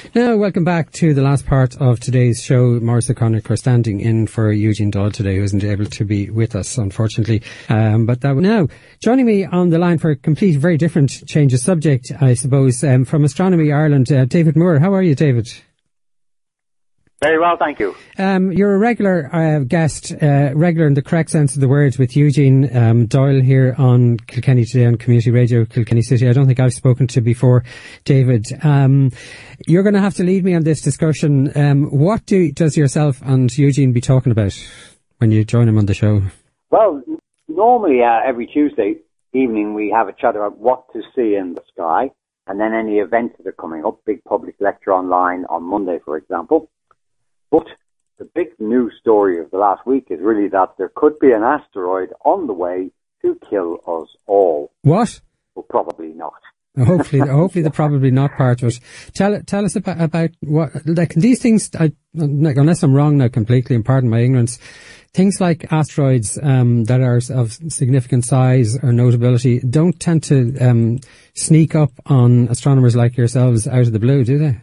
Now, welcome back to the last part of today's show. Maurice O'Connor standing in for Eugene Doyle today, who isn't able to be with us, unfortunately. Now, joining me on the line for a very different change of subject, I suppose, from Astronomy Ireland, David Moore. How are you, David? Very well, thank you. You're a regular guest, regular in the correct sense of the word, with Eugene Doyle here on Kilkenny Today on Community Radio Kilkenny City. I don't think I've spoken to before, David. You're going to have to lead me on this discussion. What does yourself and Eugene be talking about when you join him on the show? Well, normally every Tuesday evening we have a chat about what to see in the sky, and then any events that are coming up, big public lecture online on Monday, for example. But the big news story of the last week is really that there could be an asteroid on the way to kill us all. What? Well, probably not. Hopefully the probably not part of it. Tell us about what, like these things, unless I'm wrong now completely, and pardon my ignorance, things like asteroids that are of significant size or notability don't tend to sneak up on astronomers like yourselves out of the blue, do they?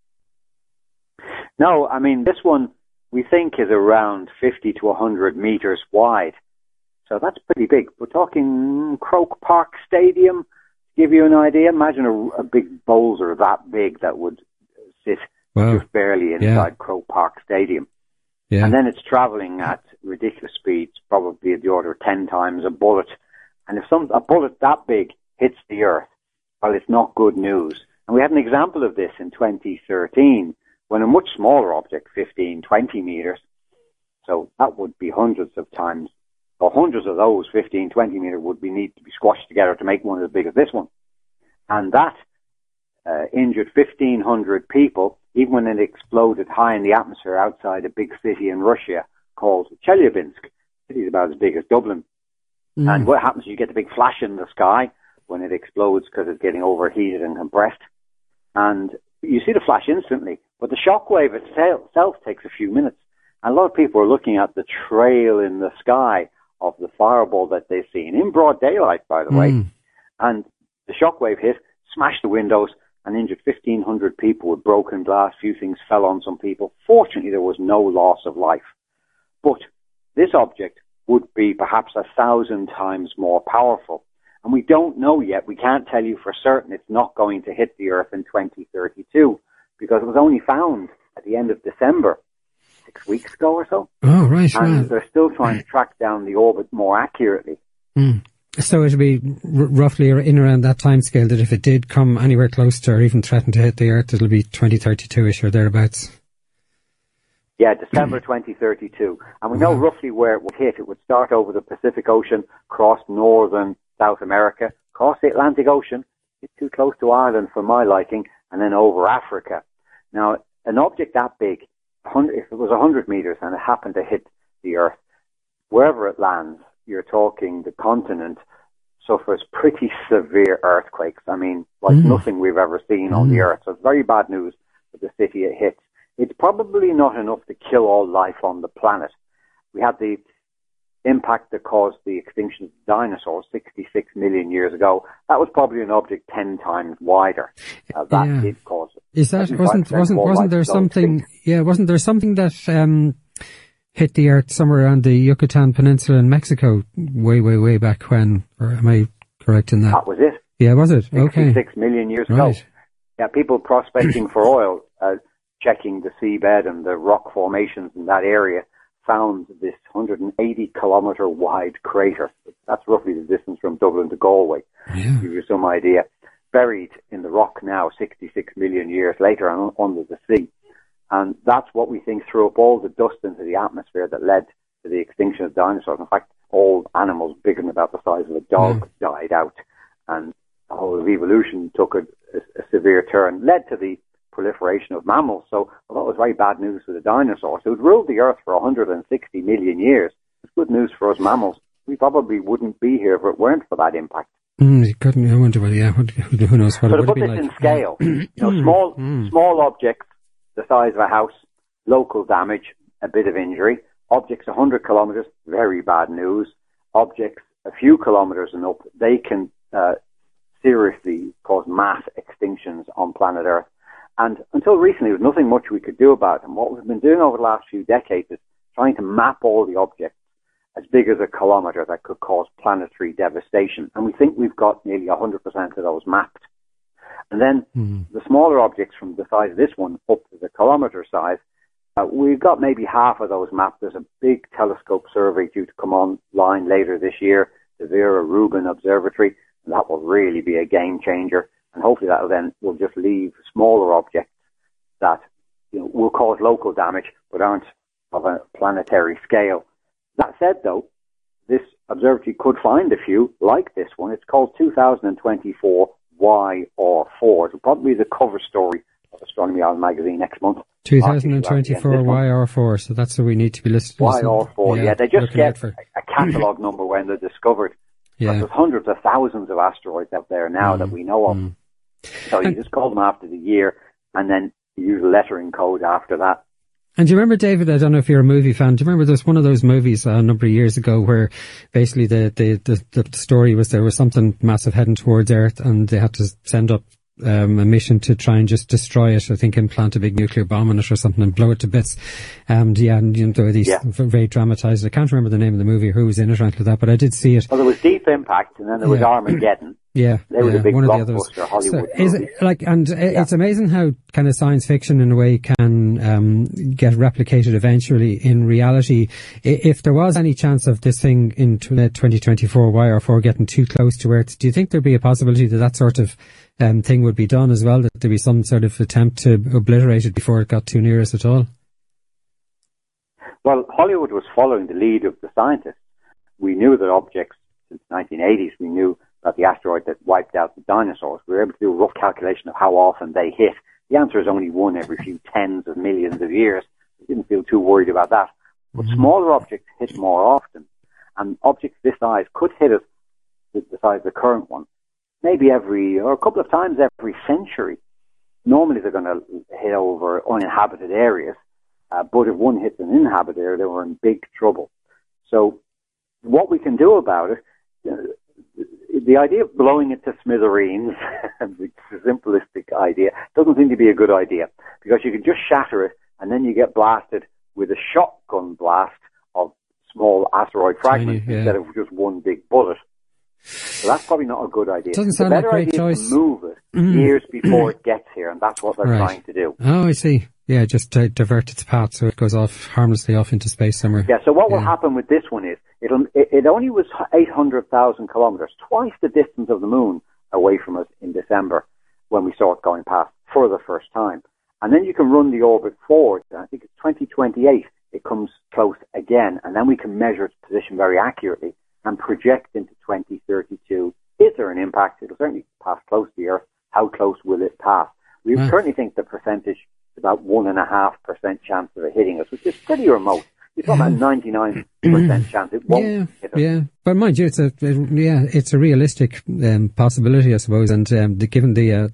No, I mean, this one we think is around 50 to 100 meters wide. So that's pretty big. We're talking Croke Park Stadium. To give you an idea, imagine a big boulder that big that would sit just barely inside Croke Park Stadium. Yeah. And then it's traveling at ridiculous speeds, probably at the order of 10 times a bullet. And if a bullet that big hits the Earth, well, it's not good news. And we had an example of this in 2013. When a much smaller object, 15, 20 meters, so that would be hundreds of times, or hundreds of those 15, 20 meter would need to be squashed together to make one as big as this one. And that injured 1,500 people, even when it exploded high in the atmosphere outside a big city in Russia called Chelyabinsk. The city is about as big as Dublin. Mm. And what happens, you get the big flash in the sky when it explodes because it's getting overheated and compressed. And you see the flash instantly, but the shock wave itself takes a few minutes. And a lot of people are looking at the trail in the sky of the fireball that they've seen, in broad daylight, by the way. And the shock wave hit, smashed the windows, and injured 1,500 people with broken glass. Few things fell on some people. Fortunately, there was no loss of life. But this object would be perhaps 1,000 times more powerful. And we don't know yet. We can't tell you for certain it's not going to hit the Earth in 2032 because it was only found at the end of December, 6 weeks ago or so. Oh, right. And they're still trying to track down the orbit more accurately. Mm. So it would be roughly in around that time scale that if it did come anywhere close to or even threaten to hit the Earth, it'll be 2032-ish or thereabouts. Yeah, December 2032. And we know roughly where it would hit. It would start over the Pacific Ocean, cross northern South America, cross the Atlantic Ocean, it's too close to Ireland for my liking, and then over Africa. Now, an object that big, if it was 100 meters and it happened to hit the Earth, wherever it lands, you're talking the continent suffers pretty severe earthquakes. I mean, like nothing we've ever seen on the Earth. So it's very bad news for the city it hits. It's probably not enough to kill all life on the planet. We had the impact that caused the extinction of dinosaurs 66 million years ago. That was probably an object 10 times wider. That did cause it. Is that wasn't there something? Yeah, wasn't there something that hit the Earth somewhere around the Yucatan Peninsula in Mexico way back when? Or am I correct in that? That was it. Yeah, was it? 66 million years ago. Yeah, people prospecting for oil, checking the seabed and the rock formations in that area, found this 180-kilometre wide crater. That's roughly the distance from Dublin to Galway. Yeah. To give you some idea. Buried in the rock now, 66 million years later, and under the sea. And that's what we think threw up all the dust into the atmosphere that led to the extinction of dinosaurs. In fact, all animals bigger than about the size of a dog died out. And the whole of evolution took a severe turn, led to the proliferation of mammals. So although it was very bad news for the dinosaurs, it would rule the Earth for 160 million years. It's good news for us mammals. We probably wouldn't be here if it weren't for that impact. You couldn't, I wonder, well, yeah, who knows what it would be like. So to put this in scale, small objects the size of a house, local damage, a bit of injury. Objects 100 kilometres, very bad news. Objects a few kilometres and up, they can seriously cause mass extinctions on planet Earth. And until recently, there was nothing much we could do about them. What we've been doing over the last few decades is trying to map all the objects as big as a kilometre that could cause planetary devastation. And we think we've got nearly 100% of those mapped. And then the smaller objects from the size of this one up to the kilometre size, we've got maybe half of those mapped. There's a big telescope survey due to come online later this year, the Vera Rubin Observatory, and that will really be a game changer. And hopefully that will just leave smaller objects that will cause local damage but aren't of a planetary scale. That said, though, this observatory could find a few like this one. It's called 2024 YR4. It'll probably be the cover story of Astronomy Ireland magazine next month. 2024 YR4, so that's what we need to be listening to. YR4, yeah. They just get a catalogue number when they're discovered. Yeah. There's hundreds of thousands of asteroids out there now that we know of. So you just call them after the year, and then you use a lettering code after that. And do you remember, David, I don't know if you're a movie fan, do you remember there's one of those movies a number of years ago where basically the story was there was something massive heading towards Earth and they had to send up a mission to try and just destroy it, I think implant a big nuclear bomb on it or something and blow it to bits. And there were these very dramatized, I can't remember the name of the movie or who was in it or anything like that, but I did see it. Well, there was Deep Impact and then there was Armageddon. Yeah. They were the big blockbuster Hollywood movies. It's amazing how kind of science fiction in a way can get replicated eventually in reality. If there was any chance of this thing in 2024 YR4 getting too close to Earth, do you think there'd be a possibility that sort of thing would be done as well, that there'd be some sort of attempt to obliterate it before it got too near us at all? Well, Hollywood was following the lead of the scientists. We knew that objects since the 1980s, we knew that the asteroid that wiped out the dinosaurs, we were able to do a rough calculation of how often they hit. The answer is only one every few tens of millions of years. We didn't feel too worried about that. But smaller objects hit more often. And objects this size could hit us with the size of the current one, maybe a couple of times every century. Normally they're going to hit over uninhabited areas, but if one hits an inhabited area, then we're in big trouble. So what we can do about it, the idea of blowing it to smithereens, the simplistic idea, doesn't seem to be a good idea, because you can just shatter it and then you get blasted with a shotgun blast of small asteroid fragments instead of just one big bullet. So that's probably not a good idea. Doesn't sound like a great choice. To move it years before it gets here, and that's what they're trying to do. Oh, I see. Yeah, just to divert its path so it goes off harmlessly off into space somewhere. Yeah, so what will happen with this one is it only was 800,000 kilometres, twice the distance of the moon away from us in December when we saw it going past for the first time. And then you can run the orbit forward. I think it's 2028. It comes close again, and then we can measure its position very accurately and project into 2032. Is there an impact? It'll certainly pass close to the Earth. How close will it pass? We currently think the percentage is about 1.5% chance of it hitting us, which is pretty remote. You're talking about 99% chance it won't hit us. Yeah, but mind you, it's a realistic possibility, I suppose. And given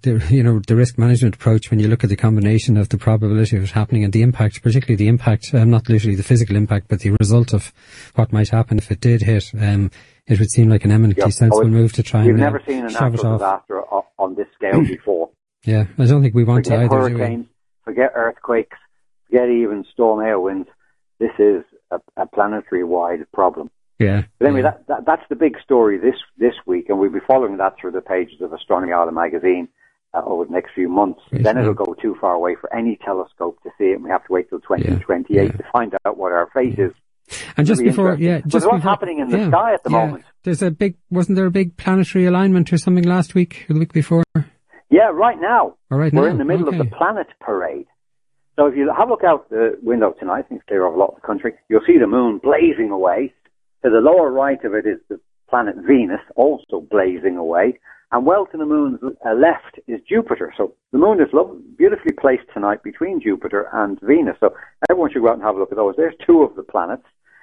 the risk management approach, when you look at the combination of the probability of it happening and the impact, particularly the impact, not literally the physical impact, but the result of what might happen if it did hit, it would seem like an eminently sensible move to try and We've never seen a natural disaster on this scale before. Yeah, I don't think we want to either. Forget hurricanes, forget earthquakes, forget even storm air winds. This is a planetary-wide problem. Yeah. But anyway, that's the big story this week, and we'll be following that through the pages of Astronomy Ireland magazine over the next few months. Then it'll go too far away for any telescope to see it, and we have to wait till 2028 to find out what our fate is. And just before, what's happening in the sky at the moment? Wasn't there a big planetary alignment or something last week or the week before? Yeah, right now. We're in the middle of the planet parade. So if you have a look out the window tonight, I think it's clear over a lot of the country, you'll see the moon blazing away. To the lower right of it is the planet Venus, also blazing away. And well to the moon's left is Jupiter. So the moon is beautifully placed tonight between Jupiter and Venus. So everyone should go out and have a look at those. There's two of the planets.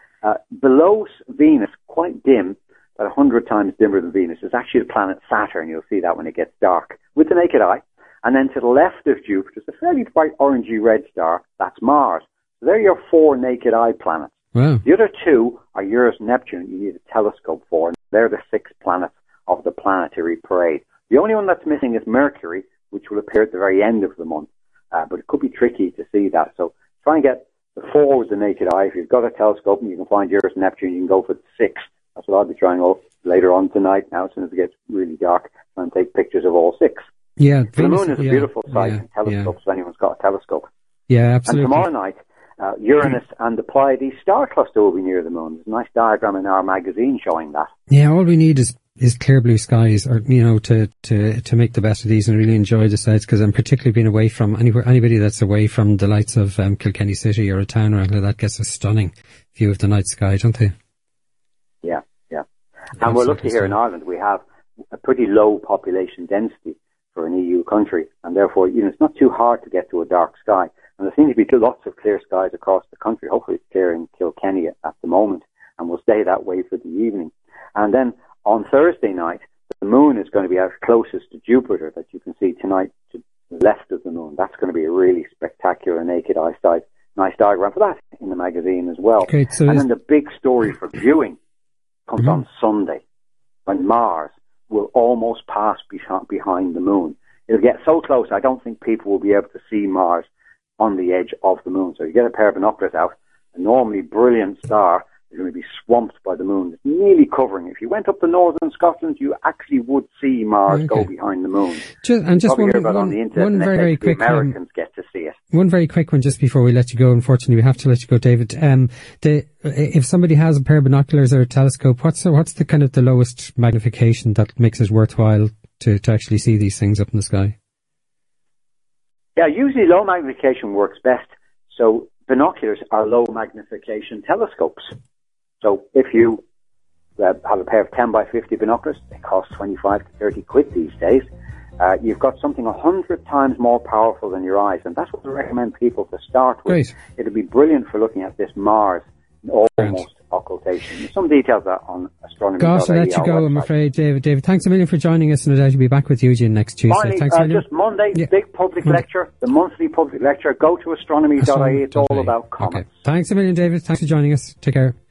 Below Venus, quite dim, about 100 times dimmer than Venus, is actually the planet Saturn. You'll see that when it gets dark with the naked eye. And then to the left of Jupiter is a fairly bright orangey red star. That's Mars. So there are your four naked eye planets. Wow. The other two are Uranus and Neptune. You need a telescope for, and they're the 6 planets of the planetary parade. The only one that's missing is Mercury, which will appear at the very end of the month. but it could be tricky to see that. So try and get the 4 with the naked eye. If you've got a telescope and you can find Uranus and Neptune, you can go for the 6. That's what I'll be trying later on tonight. Now, as soon as it gets really dark, try and take pictures of all 6. Yeah, the moon is a beautiful sight in telescopes. If anyone's got a telescope. Yeah, absolutely. And tomorrow night, Uranus and the Pleiades star cluster will be near the moon. There's a nice diagram in our magazine showing that. Yeah, all we need is clear blue skies, or to make the best of these and really enjoy the sights. Because I'm particularly being away from anybody that's away from the lights of Kilkenny City or a town or anything like that gets a stunning view of the night sky, don't they? Yeah. And we're lucky here in Ireland. We have a pretty low population density for an EU country, and therefore, it's not too hard to get to a dark sky. And there seem to be lots of clear skies across the country. Hopefully it's clear in Kilkenny at the moment, and will stay that way for the evening. And then on Thursday night, the moon is going to be our closest to Jupiter, that you can see tonight to the left of the moon. That's going to be a really spectacular naked eye sight. Nice diagram for that in the magazine as well. Okay, so and then the big story for viewing comes on Sunday, when Mars will almost pass behind the moon. It'll get so close, I don't think people will be able to see Mars on the edge of the moon. So you get a pair of binoculars out, a normally brilliant star is going to be swamped by the moon. It's nearly covering. If you went up to northern Scotland, you actually would see Mars go behind the moon. Just one very quick Americans get to see it. One very quick one just before we let you go. Unfortunately, we have to let you go, David. If somebody has a pair of binoculars or a telescope, what's the kind of the lowest magnification that makes it worthwhile to actually see these things up in the sky? Yeah, usually low magnification works best. So binoculars are low magnification telescopes. So if you have a pair of 10 by 50 binoculars, they cost 25 to 30 quid these days. You've got something 100 times more powerful than your eyes, and that's what we recommend people to start with. Great. It'll be brilliant for looking at this Mars almost occultation. There's some details on astronomy. Gosh, I'll let you go, I'm afraid, David. David, thanks a million for joining us, and I'll be back with you again next Tuesday. Finally, thanks a million. Just Monday, big public lecture, the monthly public lecture. Go to astronomy.ie. It's all about comets. Okay. Thanks a million, David. Thanks for joining us. Take care.